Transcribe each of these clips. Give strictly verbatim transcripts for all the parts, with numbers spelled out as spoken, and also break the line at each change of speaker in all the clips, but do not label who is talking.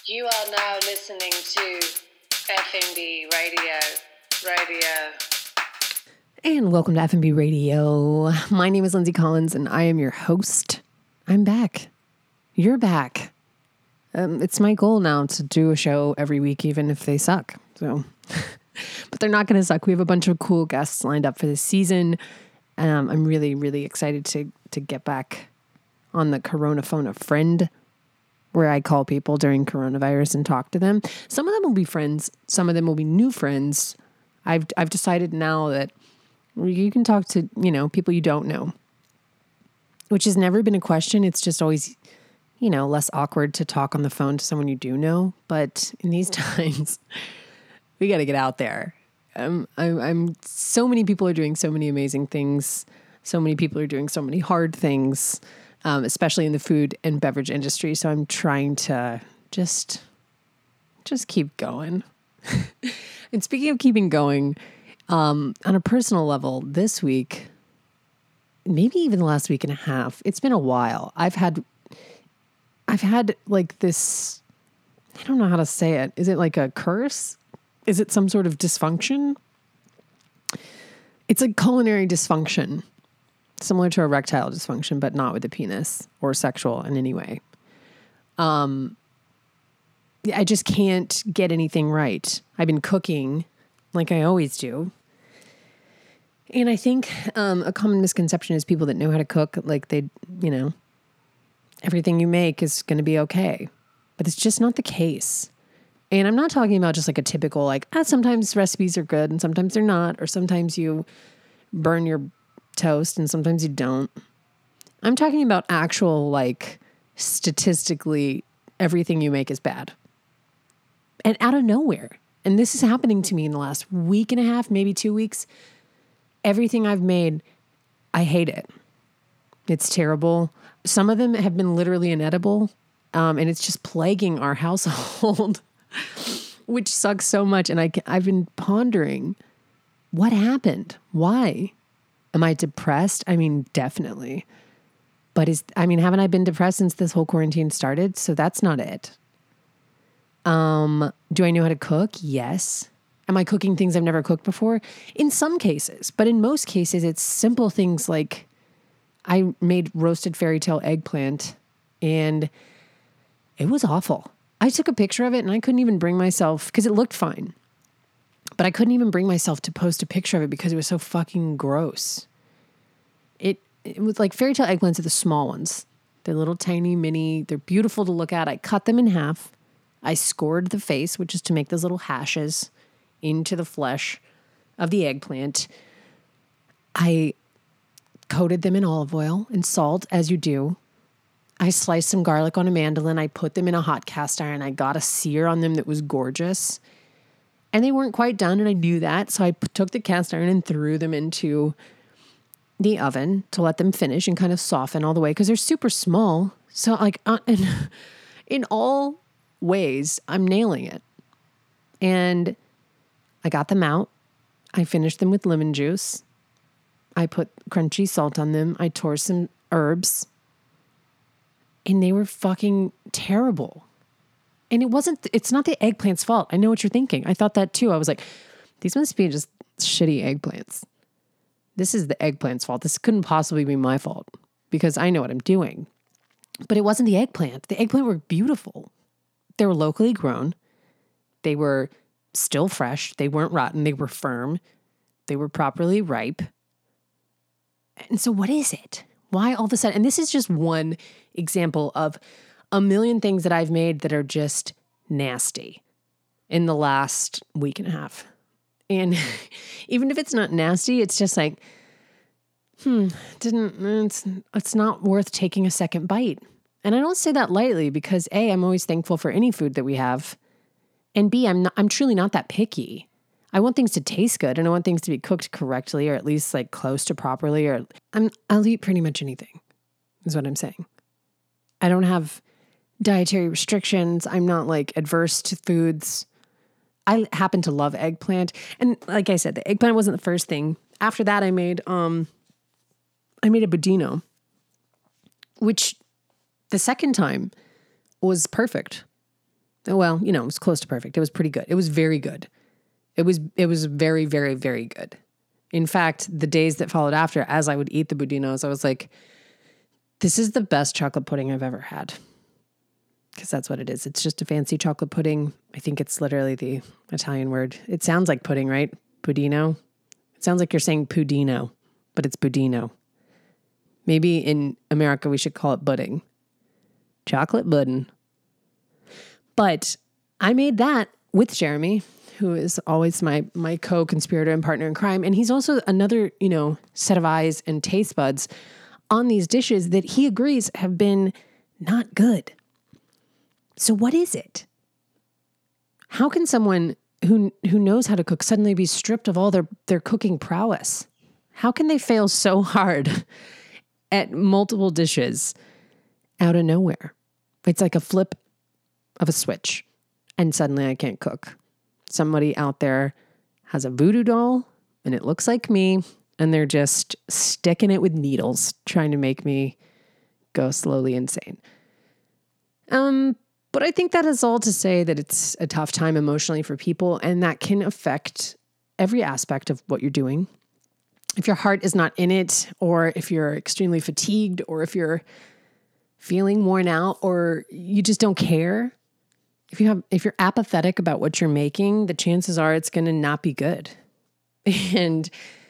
You are now listening to F M B Radio. Radio.
And welcome to F M B Radio. My name is Lindsay Collins, and I am your host. I'm back. You're back. Um, it's my goal now to do a show every week, even if they suck. So, but they're not going to suck. We have a bunch of cool guests lined up for this season. Um, I'm really, really excited to to get back on the Corona Phone a Friend, where I call people during coronavirus and talk to them. Some of them will be friends. Some of them will be new friends. I've I've decided now that you can talk to, you know, people you don't know, which has never been a question. It's just always, you know, less awkward to talk on the phone to someone you do know. But in these times, we got to get out there. Um, I'm, I'm, so many people are doing so many amazing things. So many people are doing so many hard things, um, especially in the food and beverage industry. So I'm trying to just, just keep going. And speaking of keeping going, um, on a personal level, this week, maybe even the last week and a half, it's been a while. I've had, I've had like this, I don't know how to say it. Is it like a curse? Is it some sort of dysfunction? It's a culinary dysfunction, similar to erectile dysfunction, but not with the penis or sexual in any way. Um, I just can't get anything right. I've been cooking like I always do. And I think um, a common misconception is people that know how to cook, like they, you know, everything you make is going to be okay. But it's just not the case. And I'm not talking about just like a typical, like, ah, sometimes recipes are good and sometimes they're not, or sometimes you burn your toast and sometimes you don't. I'm talking about actual, like, statistically, everything you make is bad. And out of nowhere. And this is happening to me in the last week and a half, maybe two weeks. Everything I've made, I hate it. It's terrible. Some of them have been literally inedible. Um, and it's just plaguing our household, which sucks so much. And I, I've been pondering, what happened? Why? Am I depressed? I mean, definitely. But is, I mean, haven't I been depressed since this whole quarantine started? So that's not it. Um, do I know how to cook? Yes. Am I cooking things I've never cooked before? In some cases, but in most cases, it's simple things like I made roasted fairy tale eggplant and it was awful. I took a picture of it and I couldn't even bring myself, because it looked fine, but I couldn't even bring myself to post a picture of it because it was so fucking gross. It, it was like fairy tale eggplants are the small ones. They're little tiny mini, they're beautiful to look at. I cut them in half. I scored the face, which is to make those little hashes into the flesh of the eggplant. I coated them in olive oil and salt, as you do. I sliced some garlic on a mandolin. I put them in a hot cast iron. I got a sear on them that was gorgeous. And they weren't quite done, and I knew that. So I p- took the cast iron and threw them into the oven to let them finish and kind of soften all the way, because they're super small. So like uh, in, in all ways, I'm nailing it. And I got them out. I finished them with lemon juice. I put crunchy salt on them. I tore some herbs. And they were fucking terrible. And it wasn't, it's not the eggplant's fault. I know what you're thinking. I thought that too. I was like, these must be just shitty eggplants. This is the eggplant's fault. This couldn't possibly be my fault because I know what I'm doing. But it wasn't the eggplant. The eggplant were beautiful. They were locally grown. They were still fresh. They weren't rotten. They were firm. They were properly ripe. And so what is it? Why all of a sudden? And this is just one example of a million things that I've made that are just nasty in the last week and a half. And even if it's not nasty, it's just like, hmm, didn't, it's, it's not worth taking a second bite. And I don't say that lightly because A, I'm always thankful for any food that we have. And B, I'm not, I'm truly not that picky. I want things to taste good and I want things to be cooked correctly or at least like close to properly, or I'm, I'll eat pretty much anything is what I'm saying. I don't have dietary restrictions. I'm not like adverse to foods. I happen to love eggplant. And like I said, the eggplant wasn't the first thing. After that, I made, um, I made a budino, which the second time was perfect. Well, you know, it was close to perfect. It was pretty good. It was very good. It was, it was very, very, very good. In fact, the days that followed after, as I would eat the budinos, I was like, this is the best chocolate pudding I've ever had. Because that's what it is. It's just a fancy chocolate pudding. I think it's literally the Italian word. It sounds like pudding, right? Budino. It sounds like you're saying pudino, but it's budino. Maybe in America we should call it pudding. Chocolate pudding. But I made that with Jeremy, who is always my my co-conspirator and partner in crime. And he's also another, you know, set of eyes and taste buds on these dishes that he agrees have been not good. So what is it? How can someone who who knows how to cook suddenly be stripped of all their, their cooking prowess? How can they fail so hard at multiple dishes out of nowhere? It's like a flip of a switch, and suddenly I can't cook. Somebody out there has a voodoo doll, and it looks like me, and they're just sticking it with needles, trying to make me go slowly insane. Um, but I think that is all to say that it's a tough time emotionally for people, and that can affect every aspect of what you're doing. If your heart is not in it, or if you're extremely fatigued, or if you're feeling worn out, or you just don't care, if you have, if you're apathetic about what you're making, the chances are it's going to not be good. And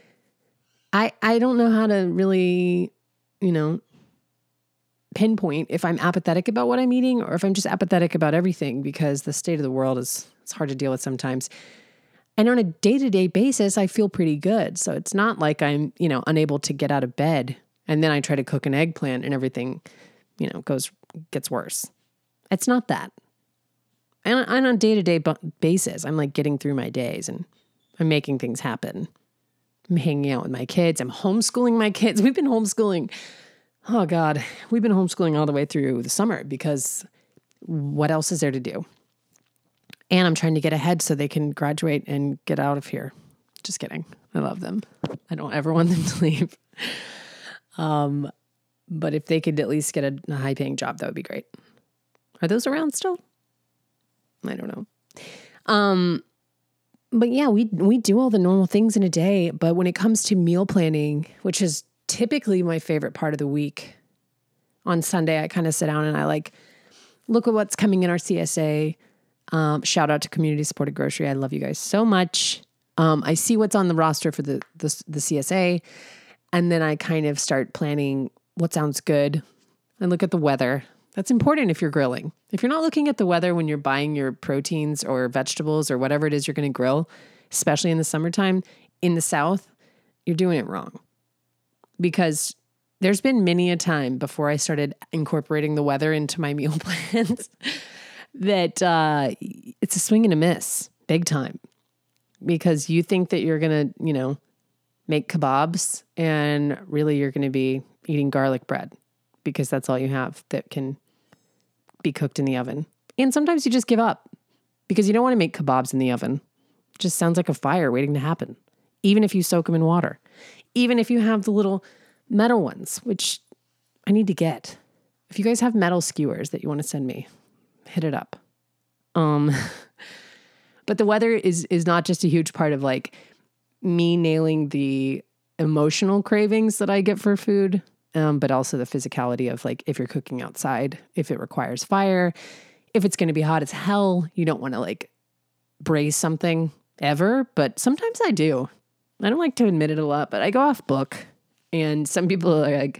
I, I don't know how to really, you know, pinpoint if I'm apathetic about what I'm eating or if I'm just apathetic about everything, because the state of the world is, it's hard to deal with sometimes. And on a day-to-day basis, I feel pretty good. So it's not like I'm, you know, unable to get out of bed and then I try to cook an eggplant and everything, you know, goes, gets worse. It's not that. And on a day-to-day basis, I'm like getting through my days and I'm making things happen. I'm hanging out with my kids. I'm homeschooling my kids. We've been homeschooling. Oh God, we've been homeschooling all the way through the summer because what else is there to do? And I'm trying to get ahead so they can graduate and get out of here. Just kidding. I love them. I don't ever want them to leave. Um, but if they could at least get a, a high-paying job, that would be great. Are those around still? I don't know. Um, but yeah, we we do all the normal things in a day. But when it comes to meal planning, which is typically my favorite part of the week, on Sunday, I kind of sit down and I like look at what's coming in our C S A. Um, shout out to Community Supported Grocery. I love you guys so much. Um, I see what's on the roster for the, the the C S A, and then I kind of start planning what sounds good. I look at the weather. That's important if you're grilling. If you're not looking at the weather when you're buying your proteins or vegetables or whatever it is you're going to grill, especially in the summertime, in the South, you're doing it wrong. Because there's been many a time before I started incorporating the weather into my meal plans that uh, it's a swing and a miss, big time. Because you think that you're going to, you know, make kebabs and really you're going to be eating garlic bread because that's all you have that can be cooked in the oven. And sometimes you just give up because you don't want to make kebabs in the oven. It just sounds like a fire waiting to happen. Even if you soak them in water. Even if you have the little metal ones, which I need to get. If you guys have metal skewers that you want to send me, hit it up. Um, but the weather is is not just a huge part of like me nailing the emotional cravings that I get for food, um, but also the physicality of like if you're cooking outside, if it requires fire, if it's going to be hot as hell, you don't want to like braise something ever, but sometimes I do. I don't like to admit it a lot, but I go off book. And some people are like,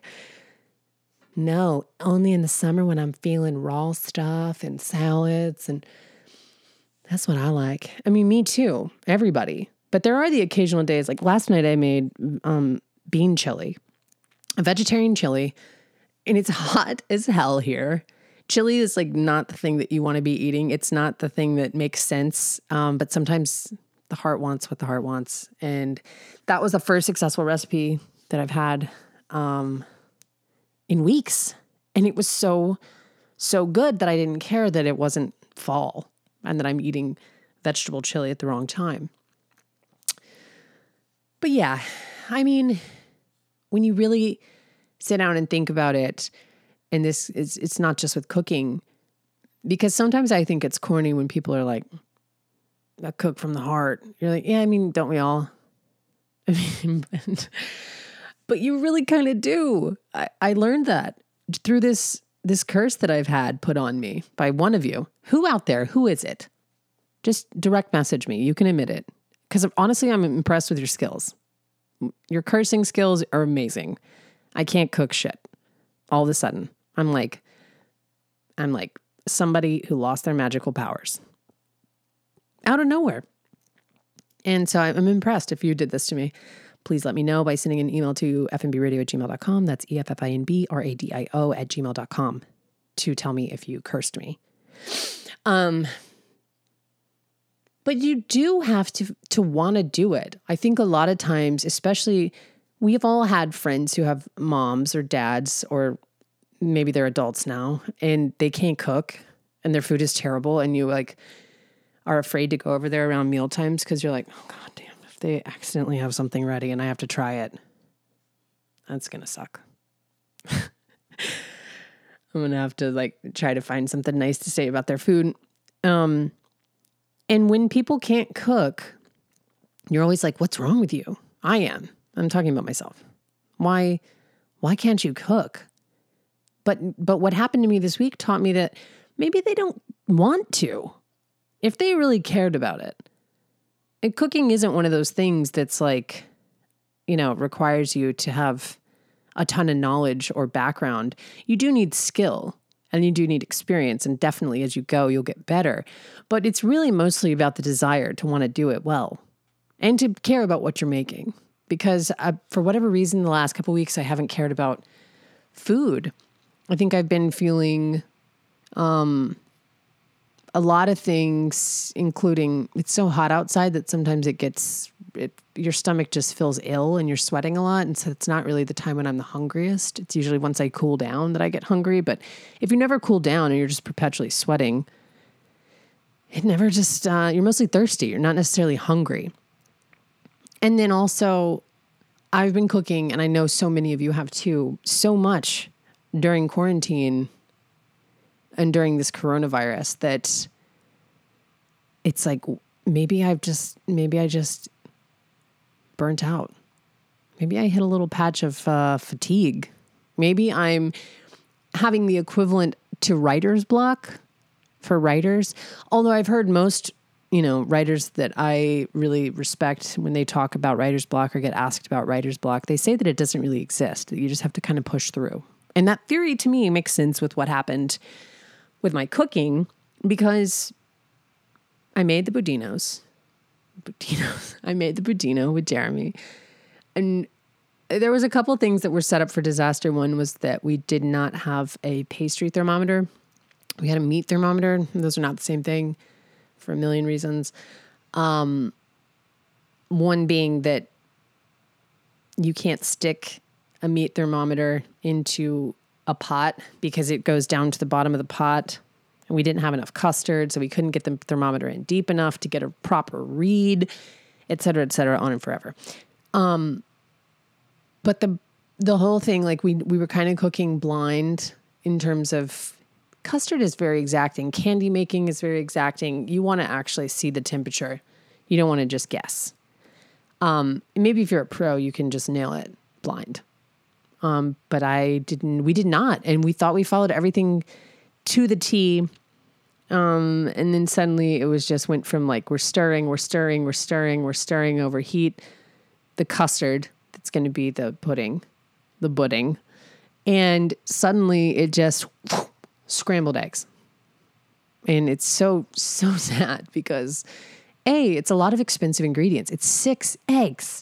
no, only in the summer when I'm feeling raw stuff and salads. And that's what I like. I mean, me too. Everybody. But there are the occasional days. Like last night I made um, bean chili, a vegetarian chili. And it's hot as hell here. Chili is like not the thing that you want to be eating. It's not the thing that makes sense. Um, but sometimes the heart wants what the heart wants. And that was the first successful recipe that I've had um, in weeks. And it was so, so good that I didn't care that it wasn't fall and that I'm eating vegetable chili at the wrong time. But yeah, I mean, when you really sit down and think about it, and this is, it's not just with cooking, because sometimes I think it's corny when people are like, "I cook from the heart." You're like, yeah, I mean, don't we all? I mean, but, but you really kind of do. I, I learned that through this this curse that I've had put on me by one of you. Who out there? Who is it? Just direct message me. You can admit it. Because honestly, I'm impressed with your skills. Your cursing skills are amazing. I can't cook shit. All of a sudden, I'm like, I'm like somebody who lost their magical powers out of nowhere. And so I'm impressed if you did this to me. Please let me know by sending an email to f n b radio at gmail dot com. That's E F F I N B R A D I O at gmail dot com to tell me if you cursed me. Um, but you do have to, to want to do it. I think a lot of times, especially we've all had friends who have moms or dads, or maybe they're adults now, and they can't cook and their food is terrible. And you like are afraid to go over there around meal times because you're like, oh, God damn, if they accidentally have something ready and I have to try it, that's going to suck. I'm going to have to like try to find something nice to say about their food. Um, and when people can't cook, you're always like, what's wrong with you? I am. I'm talking about myself. Why, why can't you cook? But, but what happened to me this week taught me that maybe they don't want to. If they really cared about it. And cooking isn't one of those things that's like, you know, requires you to have a ton of knowledge or background. You do need skill and you do need experience. And definitely as you go, you'll get better. But it's really mostly about the desire to want to do it well and to care about what you're making. Because I, for whatever reason, the last couple of weeks, I haven't cared about food. I think I've been feeling um, a lot of things, including it's so hot outside that sometimes it gets, it, your stomach just feels ill and you're sweating a lot. And so it's not really the time when I'm the hungriest. It's usually once I cool down that I get hungry. But if you never cool down and you're just perpetually sweating, it never just, uh, you're mostly thirsty. You're not necessarily hungry. And then also, I've been cooking, and I know so many of you have too, so much during quarantine and during this coronavirus that it's like, maybe I've just, maybe I just burnt out. Maybe I hit a little patch of uh, fatigue. Maybe I'm having the equivalent to writer's block for writers. Although I've heard most, you know, writers that I really respect, when they talk about writer's block or get asked about writer's block, they say that it doesn't really exist, that you just have to kind of push through. And that theory to me makes sense with what happened with my cooking, because I made the Budinos. Budinos. I made the Budino with Jeremy. And there was a couple things that were set up for disaster. One was that we did not have a pastry thermometer. We had a meat thermometer. Those are not the same thing for a million reasons. Um, one being that you can't stick a meat thermometer into a pot because it goes down to the bottom of the pot. And we didn't have enough custard, so we couldn't get the thermometer in deep enough to get a proper read, et cetera, et cetera, on and forever. Um, but the the whole thing, like we we were kind of cooking blind in terms of custard is very exacting. Candy making is very exacting. You want to actually see the temperature. You don't want to just guess. Um, maybe if you're a pro, you can just nail it blind. Um, but I didn't, we did not. And we thought we followed everything to the T. Um, and then suddenly it was just went from like, we're stirring, we're stirring, we're stirring, we're stirring over heat, the custard that's going to be the pudding, the pudding. And suddenly it just whoosh, scrambled eggs. And it's so, so sad because A, it's a lot of expensive ingredients. It's six eggs.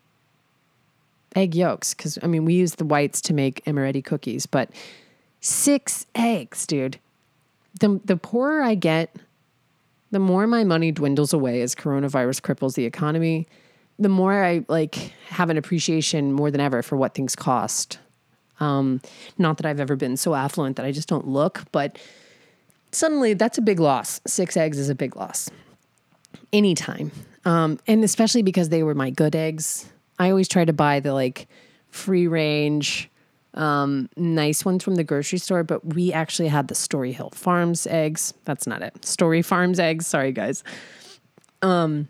Egg yolks. Because, I mean, we use the whites to make amaretti cookies, but six eggs, dude. The, the poorer I get, the more my money dwindles away as coronavirus cripples the economy, the more I like have an appreciation more than ever for what things cost. Um, not that I've ever been so affluent that I just don't look, but suddenly that's a big loss. Six eggs is a big loss. Anytime. Um, and especially because they were my good eggs. I always try to buy the like free range, um, nice ones from the grocery store, but we actually had the Story Hill Farms eggs. That's not it. Story Farms eggs. Sorry, guys. Um,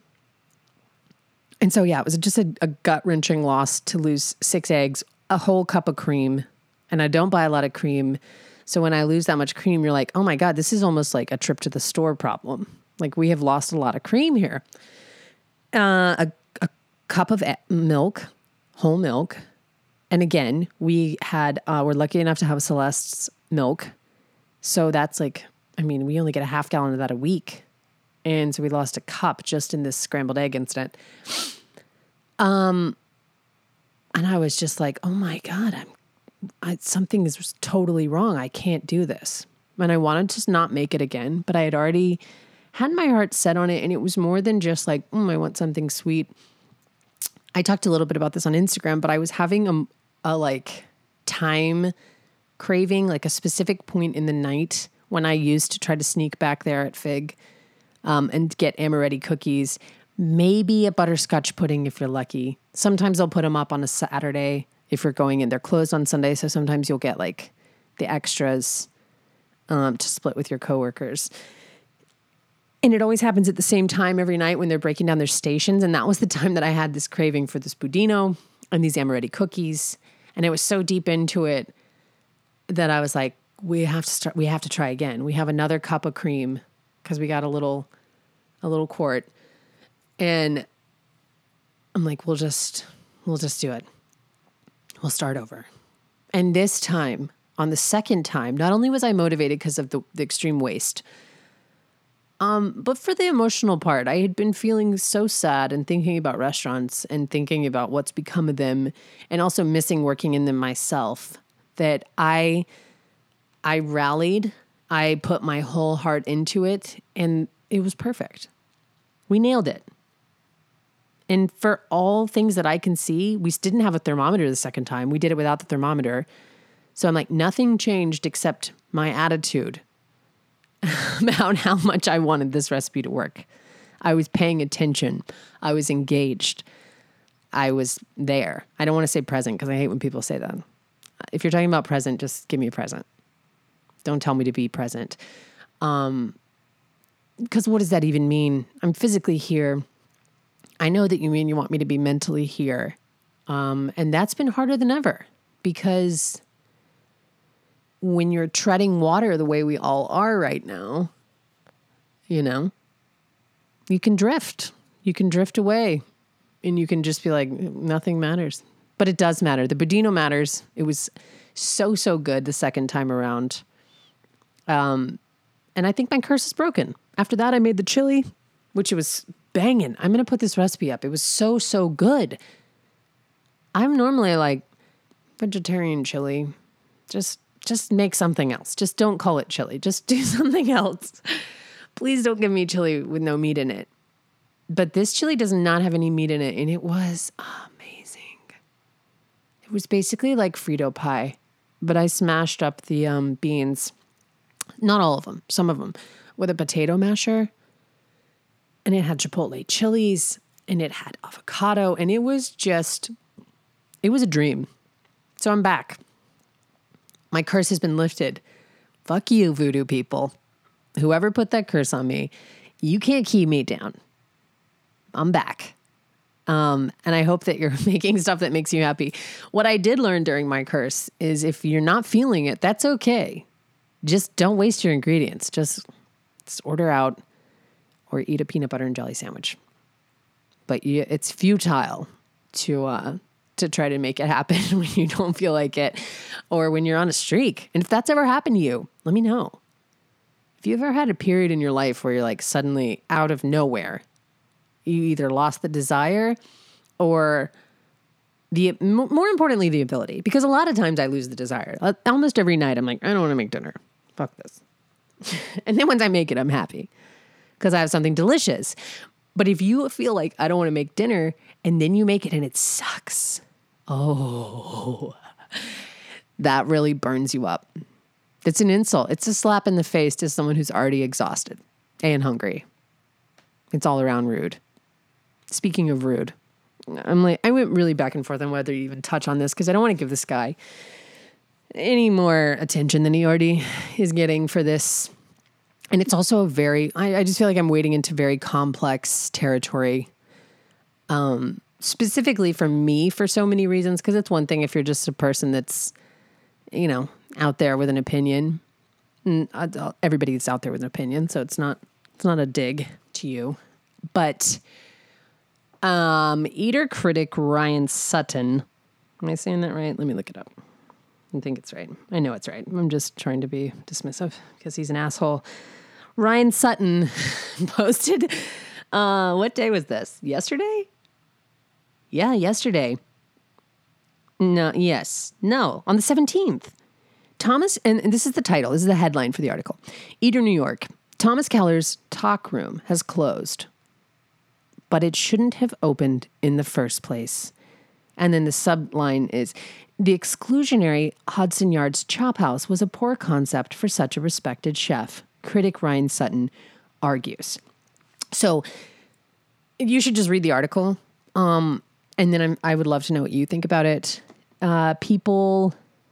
and so, yeah, it was just a, a gut-wrenching loss to lose six eggs, a whole cup of cream, and I don't buy a lot of cream. So when I lose that much cream, you're like, oh my God, this is almost like a trip to the store problem. Like we have lost a lot of cream here. Uh, a, a cup of milk, whole milk. And again, we had, uh, we're lucky enough to have Celeste's milk. So that's like, I mean, we only get a half gallon of that a week. And so we lost a cup just in this scrambled egg incident. Um, and I was just like, oh my God, I'm, I, something is totally wrong. I can't do this. And I wanted to not make it again, but I had already had my heart set on it. And it was more than just like, mm, I want something sweet. I talked a little bit about this on Instagram, but I was having a, a like time craving, like a specific point in the night when I used to try to sneak back there at Fig um, and get Amaretti cookies, maybe a butterscotch pudding if you're lucky. Sometimes I'll put them up on a Saturday if you're going in. They're closed on Sunday, so sometimes you'll get like the extras um, to split with your coworkers. And it always happens at the same time every night when they're breaking down their stations. And that was the time that I had this craving for this Budino and these Amaretti cookies. And it was so deep into it that I was like, we have to start, we have to try again. We have another cup of cream because we got a little, a little quart. And I'm like, we'll just, we'll just do it. We'll start over. And this time, on the second time, not only was I motivated because of the, the extreme waste, Um, but for the emotional part, I had been feeling so sad and thinking about restaurants and thinking about what's become of them and also missing working in them myself that I, I rallied, I put my whole heart into it, and it was perfect. We nailed it. And for all things that I can see, we didn't have a thermometer the second time. We did it without the thermometer. So I'm like, nothing changed except my attitude about how much I wanted this recipe to work. I was paying attention. I was engaged. I was there. I don't want to say present because I hate when people say that. If you're talking about present, just give me a present. Don't tell me to be present. Um, because what does that even mean? I'm physically here. I know that you mean you want me to be mentally here. Um, and that's been harder than ever because when you're treading water the way we all are right now, you know, you can drift. You can drift away and you can just be like, nothing matters. But it does matter. The Budino matters. It was so, so good the second time around. Um, and I think my curse is broken. After that, I made the chili, which it was banging. I'm going to put this recipe up. It was so, so good. I'm normally like vegetarian chili. Just Just make something else. Just don't call it chili. Just do something else. Please don't give me chili with no meat in it. But this chili does not have any meat in it, and it was amazing. It was basically like Frito pie, but I smashed up the um, beans, not all of them, some of them, with a potato masher, and it had chipotle chilies, and it had avocado, and it was just, it was a dream. So I'm back. My curse has been lifted. Fuck you, voodoo people. Whoever put that curse on me, you can't keep me down. I'm back. Um, and I hope that you're making stuff that makes you happy. What I did learn during my curse is if you're not feeling it, that's okay. Just don't waste your ingredients. Just, just order out or eat a peanut butter and jelly sandwich. But you, it's futile to... Uh, to try to make it happen when you don't feel like it or when you're on a streak. And if that's ever happened to you, let me know. If you've ever had a period in your life where you're like suddenly out of nowhere, you either lost the desire or the, more importantly, the ability, because a lot of times I lose the desire. Almost every night I'm like, I don't want to make dinner. Fuck this. And then once I make it, I'm happy because I have something delicious. But if you feel like I don't want to make dinner and then you make it and it sucks, oh, that really burns you up. It's an insult. It's a slap in the face to someone who's already exhausted and hungry. It's all around rude. Speaking of rude, I'm like, I went really back and forth on whether to even touch on this because I don't want to give this guy any more attention than he already is getting for this. And it's also a very, I, I just feel like I'm wading into very complex territory, um, specifically for me for so many reasons. Because it's one thing if you're just a person that's, you know, out there with an opinion. And everybody's out there with an opinion, so it's not it's not a dig to you. But um, eater critic Ryan Sutton, am I saying that right? Let me look it up. I think it's right. I know it's right. I'm just trying to be dismissive because he's an asshole. Ryan Sutton posted, uh, what day was this? Yesterday? Yeah, yesterday. No, yes. No, on the seventeenth. Thomas, and, and this is the title, this is the headline for the article. Eater New York, Thomas Keller's talk room has closed, but it shouldn't have opened in the first place. And then the subline is, the exclusionary Hudson Yards Chop House was a poor concept for such a respected chef, critic Ryan Sutton argues. So you should just read the article, um, and then I'm, I would love to know what you think about it. Uh, people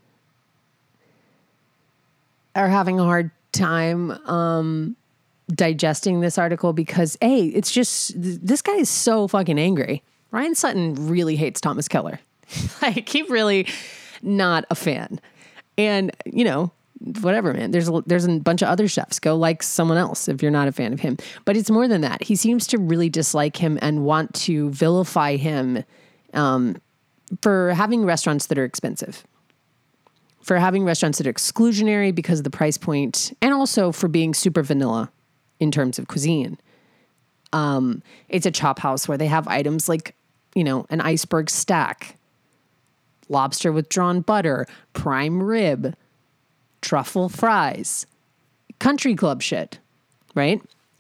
are having a hard time um, digesting this article because, A, it's just, this guy is so fucking angry. Ryan Sutton really hates Thomas Keller. Like, he really not a fan. And, you know, whatever, man. There's a, there's a bunch of other chefs. Go like someone else if you're not a fan of him. But it's more than that. He seems to really dislike him and want to vilify him um, for having restaurants that are expensive. For having restaurants that are exclusionary because of the price point, and also for being super vanilla in terms of cuisine. Um, it's a chop house where they have items like, you know, an iceberg stack, lobster with drawn butter, prime rib, truffle fries, country club shit, right?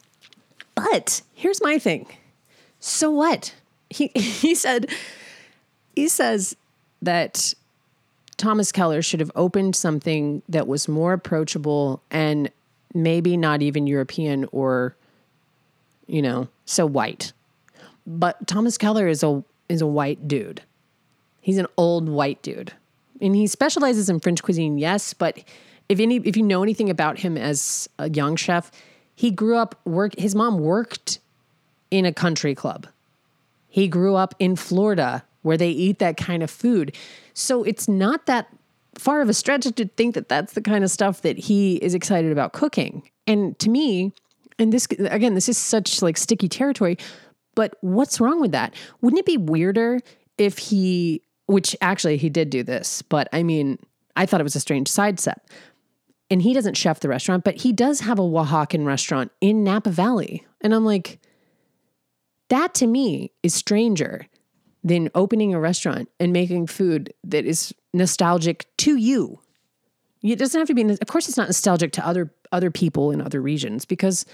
But here's my thing. So what? He he said, he says that Thomas Keller should have opened something that was more approachable and maybe not even European or, you know, so white. But Thomas Keller is a is a white dude. He's an old white dude. And he specializes in French cuisine, yes, but if any if you know anything about him as a young chef, he grew up work his mom worked in a country club. He grew up in Florida where they eat that kind of food. So it's not that far of a stretch to think that that's the kind of stuff that he is excited about cooking. And to me, and this, again, this is such like sticky territory, but what's wrong with that? Wouldn't it be weirder if he, which actually he did do this, but I mean, I thought it was a strange side step. And he doesn't chef the restaurant, but he does have a Oaxacan restaurant in Napa Valley. And I'm like, that to me is stranger than opening a restaurant and making food that is nostalgic to you. It doesn't have to be, of course it's not nostalgic to other other people in other regions because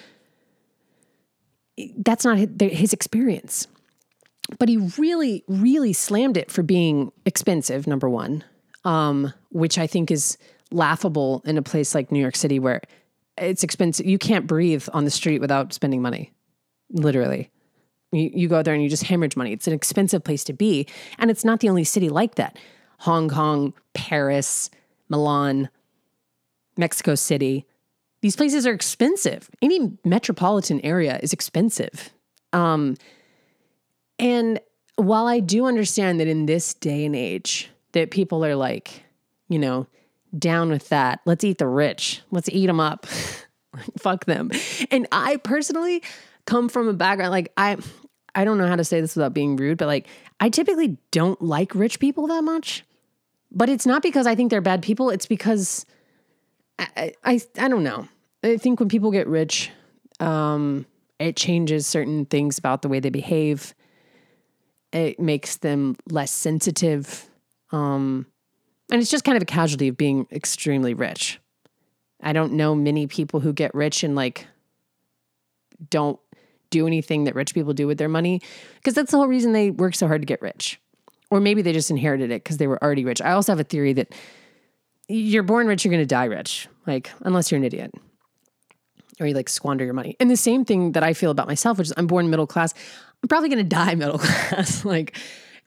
that's not his experience. But he really, really slammed it for being expensive, number one, um, which I think is laughable in a place like New York City where it's expensive. You can't breathe on the street without spending money, literally. You, you go there and you just hemorrhage money. It's an expensive place to be. And it's not the only city like that. Hong Kong, Paris, Milan, Mexico City. These places are expensive. Any metropolitan area is expensive. Um, and while I do understand that in this day and age that people are like, you know, down with that. Let's eat the rich. Let's eat them up. Fuck them. And I personally come from a background, like I, I don't know how to say this without being rude, but like I typically don't like rich people that much, but it's not because I think they're bad people. It's because I, I, I don't know. I think when people get rich, um, it changes certain things about the way they behave. It makes them less sensitive. Um, and it's just kind of a casualty of being extremely rich. I don't know many people who get rich and like don't do anything that rich people do with their money, because that's the whole reason they work so hard to get rich. Or maybe they just inherited it because they were already rich. I also have a theory that you're born rich, you're going to die rich, like unless you're an idiot or you like squander your money. And the same thing that I feel about myself, which is I'm born middle class. I'm probably going to die middle class. Like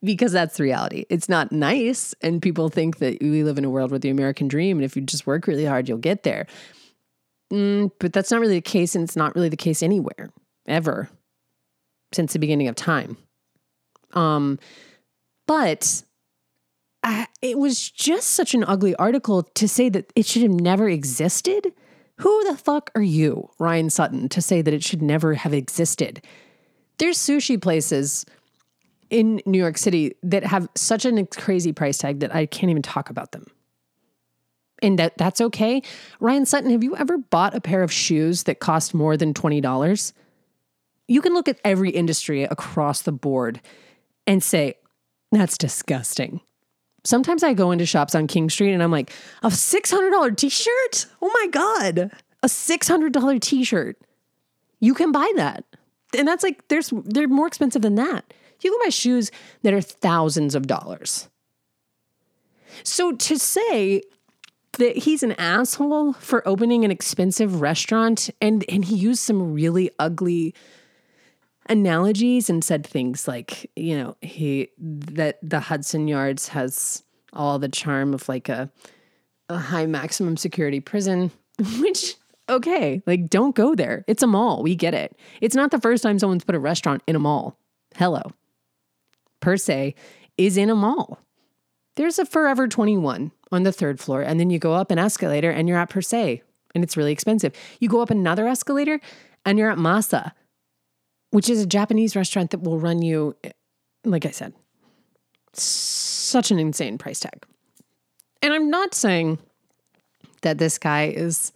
because that's the reality. It's not nice. And people think that we live in a world with the American dream. And if you just work really hard, you'll get there. Mm, but that's not really the case. And it's not really the case anywhere, ever, since the beginning of time. Um, but I, it was just such an ugly article to say that it should have never existed. Who the fuck are you, Ryan Sutton, to say that it should never have existed? There's sushi places in New York City that have such a crazy price tag that I can't even talk about them. And that that's okay. Ryan Sutton, have you ever bought a pair of shoes that cost more than twenty dollars? You can look at every industry across the board and say, that's disgusting. Sometimes I go into shops on King Street and I'm like, a six hundred dollars t-shirt? Oh my God, a six hundred dollars t-shirt. You can buy that. And that's like, there's they're more expensive than that. You can buy shoes that are thousands of dollars. So to say that he's an asshole for opening an expensive restaurant, and, and he used some really ugly analogies and said things like, you know, he that the Hudson Yards has all the charm of like a, a high maximum security prison, which, okay, like don't go there. It's a mall. We get it. It's not the first time someone's put a restaurant in a mall. Hello. Per se is in a mall. There's a Forever twenty-one on the third floor, and then you go up an escalator and you're at Per se, and it's really expensive. You go up another escalator and you're at Masa, which is a Japanese restaurant that will run you, like I said, such an insane price tag. And I'm not saying that this guy is,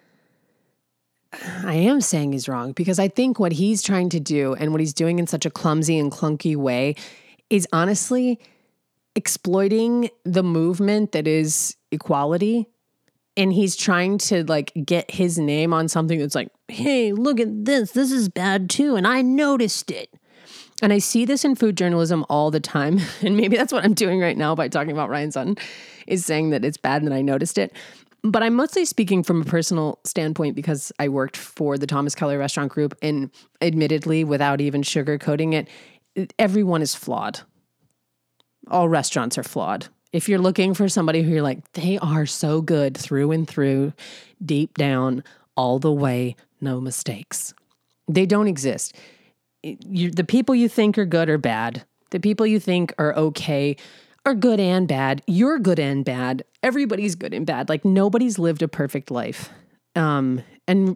I am saying he's wrong, because I think what he's trying to do and what he's doing in such a clumsy and clunky way is honestly exploiting the movement that is equality. And he's trying to like get his name on something that's like, hey, look at this. This is bad too. And I noticed it. And I see this in food journalism all the time. And maybe that's what I'm doing right now by talking about Ryan Sutton, is saying that it's bad and that I noticed it. But I'm mostly speaking from a personal standpoint because I worked for the Thomas Keller Restaurant Group. And admittedly, without even sugarcoating it, everyone is flawed. All restaurants are flawed. If you're looking for somebody who you're like, they are so good through and through, deep down, all the way, no mistakes. They don't exist. You, the people you think are good are bad. The people you think are okay are good and bad. You're good and bad. Everybody's good and bad. Like nobody's lived a perfect life. Um, and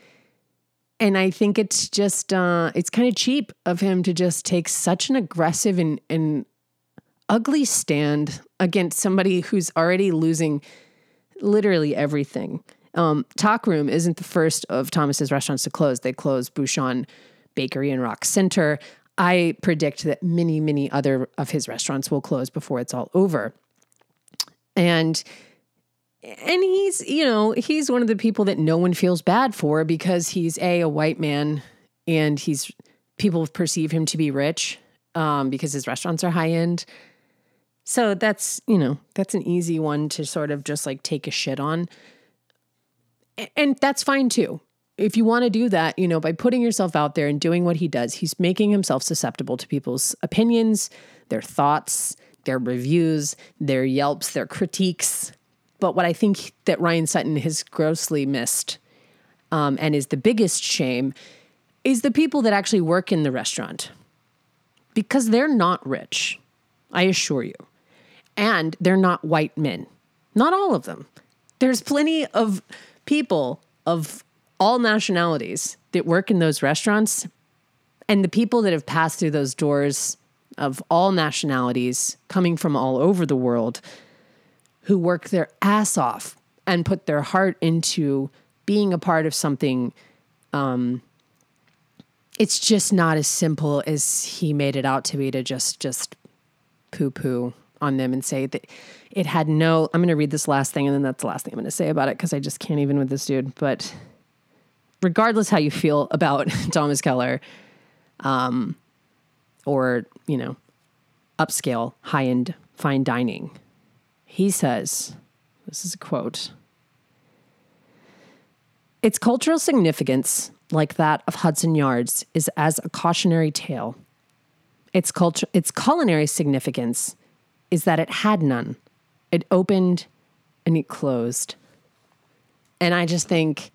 and I think it's just, uh, it's kind of cheap of him to just take such an aggressive and, and ugly stand against somebody who's already losing literally everything. Um, Talk Room isn't the first of Thomas's restaurants to close. They closed Bouchon Bakery in Rock Center. I predict that many, many other of his restaurants will close before it's all over. And and he's, you know, he's one of the people that no one feels bad for because he's a, a white man, and he's people perceive him to be rich um, because his restaurants are high end. So that's, you know, that's an easy one to sort of just like take a shit on. And that's fine too. If you want to do that, you know, by putting yourself out there and doing what he does, he's making himself susceptible to people's opinions, their thoughts, their reviews, their yelps, their critiques. But what I think that Ryan Sutton has grossly missed um, and is the biggest shame is the people that actually work in the restaurant, because they're not rich, I assure you. And they're not white men. Not all of them. There's plenty of people of all nationalities that work in those restaurants. And the people that have passed through those doors of all nationalities, coming from all over the world, who work their ass off and put their heart into being a part of something. Um, it's just not as simple as he made it out to be, to just, just poo-poo on them and say that it had no, I'm going to read this last thing and then that's the last thing I'm going to say about it because I just can't even with this dude. But regardless how you feel about Thomas Keller, um, or, you know, upscale, high-end, fine dining, he says, this is a quote, "Its cultural significance, like that of Hudson Yards, is as a cautionary tale. Its culture, its culinary significance is that it had none. It opened and it closed. And I just think,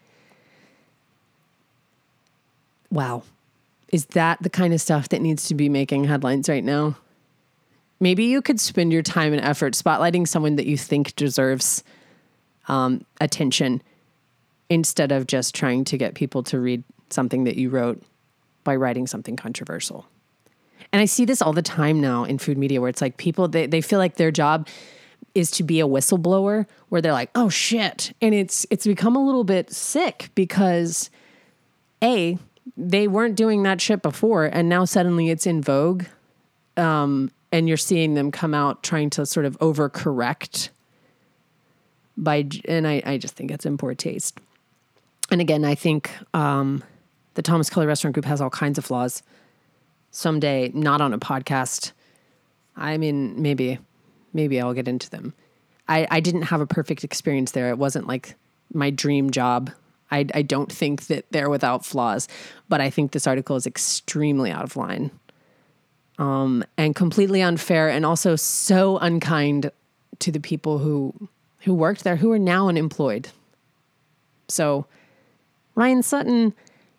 wow, is that the kind of stuff that needs to be making headlines right now? Maybe you could spend your time and effort spotlighting someone that you think deserves um, attention instead of just trying to get people to read something that you wrote by writing something controversial. And I see this all the time now in food media where it's like people, they, they feel like their job is to be a whistleblower where they're like, oh shit. And it's, it's become a little bit sick because A, they weren't doing that shit before. And now suddenly it's in vogue. Um, and you're seeing them come out trying to sort of overcorrect by, and I, I just think it's in poor taste. And again, I think, um, the Thomas Keller Restaurant Group has all kinds of flaws. Someday, not on a podcast. I mean, maybe, maybe I'll get into them. I, I didn't have a perfect experience there. It wasn't like my dream job. I, I don't think that they're without flaws, but I think this article is extremely out of line, um, and completely unfair, and also so unkind to the people who who worked there, who are now unemployed. So, Ryan Sutton,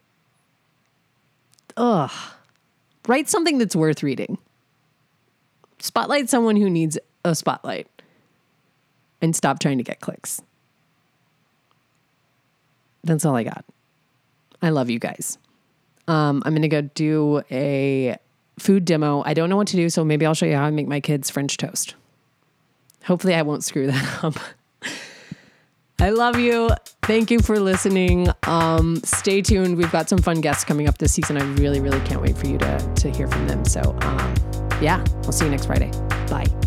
ugh. Write something that's worth reading. Spotlight someone who needs a spotlight. And stop trying to get clicks. That's all I got. I love you guys. Um, I'm going to go do a food demo. I don't know what to do, so maybe I'll show you how I make my kids French toast. Hopefully I won't screw that up. I love you. Thank you for listening. Um, stay tuned. We've got some fun guests coming up this season. I really, really can't wait for you to, to hear from them. So, um, yeah, I'll see you next Friday. Bye.